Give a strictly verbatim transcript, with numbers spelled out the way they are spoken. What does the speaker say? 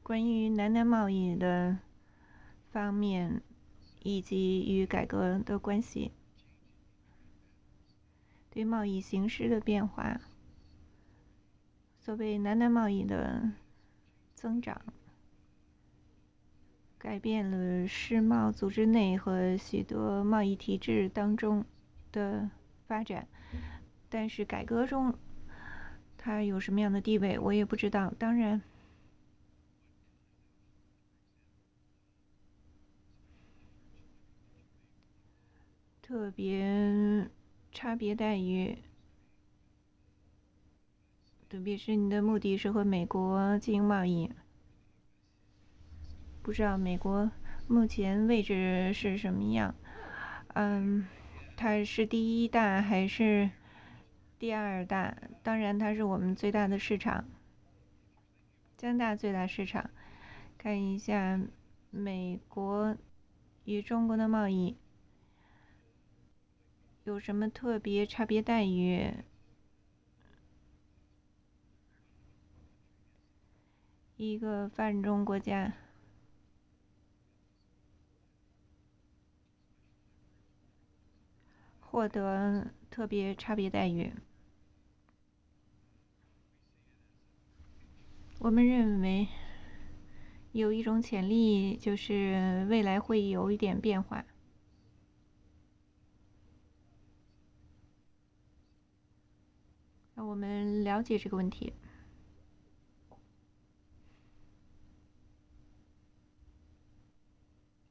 关于南南贸易的方面以及与改革的关系，对贸易形势的变化，所谓南南贸易的增长，改变了世贸组织内和许多贸易体制当中的发展，但是改革中它有什么样的地位，我也不知道。当然，特别差别待遇，特别是你的目的是和美国进行贸易，不知道美国目前位置是什么样？嗯，它是第一大还是第二大？当然，它是我们最大的市场，加拿大最大市场。看一下美国与中国的贸易有什么特别差别待遇？一个发展中国家获得特别差别待遇，我们认为有一种潜力，就是未来会有一点变化。让我们了解这个问题。